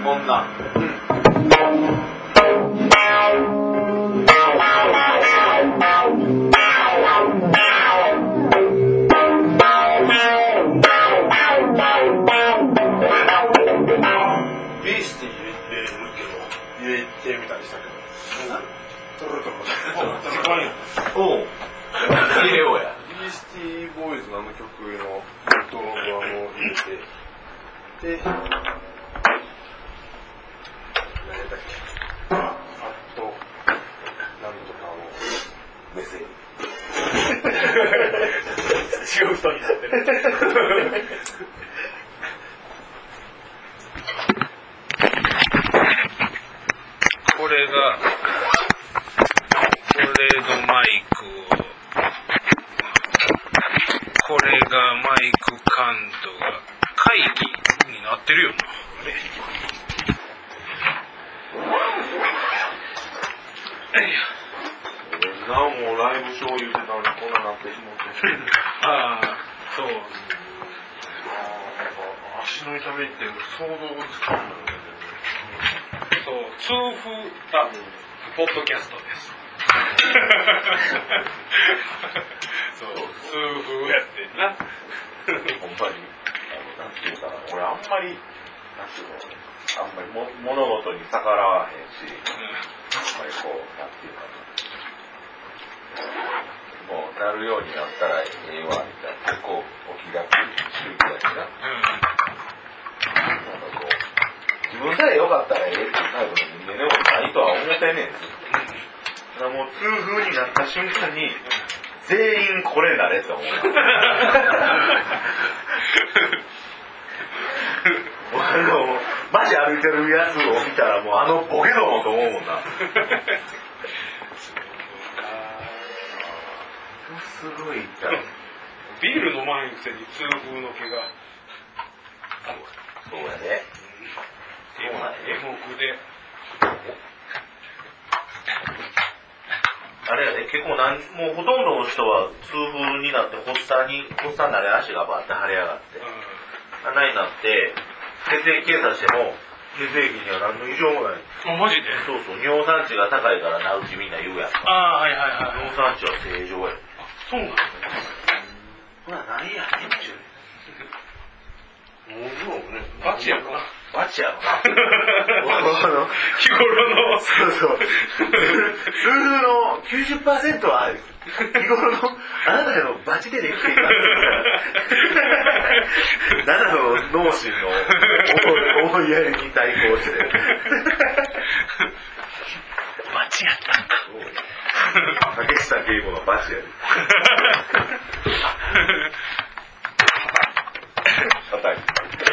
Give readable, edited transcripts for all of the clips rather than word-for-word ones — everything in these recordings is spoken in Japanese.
女。 ビースティー入れるけど入れてみたりしたけど。トロトロ。時間や。 おう。入れようや。 ビースティーボーイズのあの曲のドラムを入れて、で、何だっけ、ファットなんとかをメッセージ。 違う人になってる。 これのマイク、これがマイク感度が会議になってるよな。 なおもライブショー言うてたのにこんななってしまって。 ああ、そう。 足の痛みって想像がつかない。 そう、痛風ポッドキャストです。そう、痛風やってんな。 ほんまに、なんていうかな、俺あんまり、なんていうの、あんまり物事に逆らわへんし、あんまりこう、なんていうかな、もうなるようになったらええわ、みたいな、結構お気楽周期やしな。自分さえ良かったらええっていうタイプの人間でもないとは思ってんねん。だからもう痛風になった瞬間に全員これなれって思う。マジ歩いてるやつを見たらもうあのボケどもと思うもんな。すごい痛い。 ビール飲まへんくせに痛風の毛が。 そうやね。 エモクで。 あれやね、結構もうほとんどの人は痛風になって発作になり足がバーって腫れ上がって、穴になって血液検査しても血液には何の異常もない。 あ、マジで？ そうそう、尿酸値が高いからなうちみんな言うやんか。 ああ、はいはいはい。 尿酸値は正常や。 そうなんだ。 ほな何やねんちゅう。 もうね、 バチやろな。 バチやろな。 日頃の。 そうそう。痛風の 90% は日頃のあなたのバチでできています。あなたの脳神の思いやりに対抗して。 バチやったんか。 竹下敬吾のバチやで。叩き。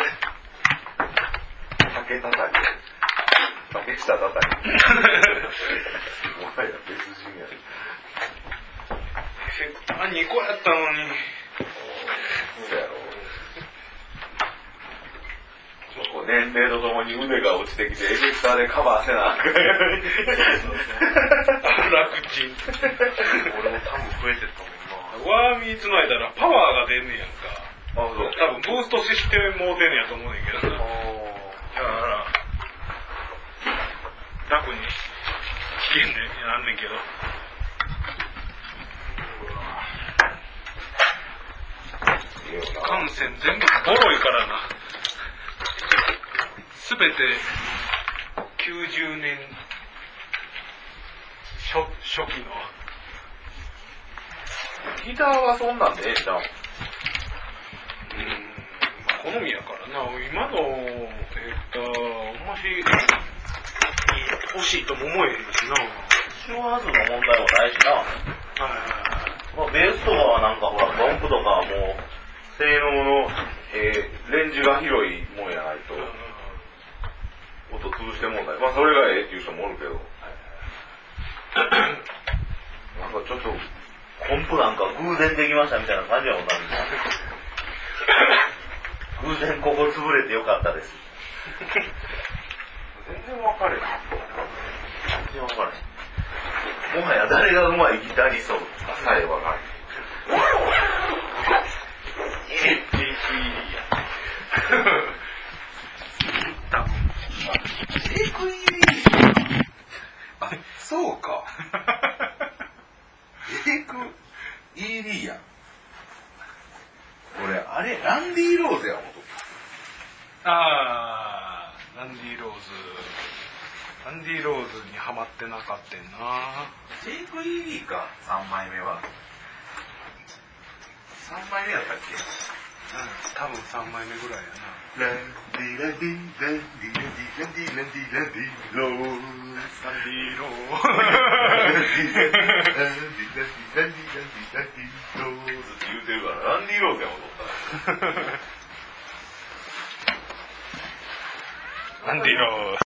竹叩き。竹下叩き。もはや別人やで。 2個やったのに。 そうやろ。年齢とともに腕が落ちてきてエフェクターでカバーせなあかんやのに。 楽ちん。 俺も多分増えてったもんな。 ワーミーつないだらパワーが出んねやんか。 あ、そう。 多分ブーストシステムも出んねやと思うねんけどな。だから楽に聞けんねんなんねんけど。感染全部ボロいからな。すべて90年初期の。 ギターはそんなんでええじゃん。 好みやからな。今のもし欲しいとも思えへんしな。 周波数の問題もないしな。まあ、ベースとかはなんかほらバンプとかはもう性能の、レンジが広いもんやないと音潰してもんない。まあそれがええっていう人もおるけど、なんかちょっとコンプなんか偶然できましたみたいな感じやもんな。偶然ここ潰れてよかったです。 全然分かれへん。 全然分かれへん。もはや誰が上手いギタリストかさえ分かれへん。 多分ェイクイーリー。あ、そうか。エイクイーリーやん。俺、あれ、ランディ・ローズや思うと。 あー、ランディ・ローズにハマってなかったんな。 ジェイク・イーリーか、3枚目は。3枚目やったっけ？ 多分3枚目ぐらいやな。 ランディランディランディランディランディランディランディローズ。 ランディ・ローズって言うてるから、ランディ・ローズやもんとったら。 ランディ・ローズ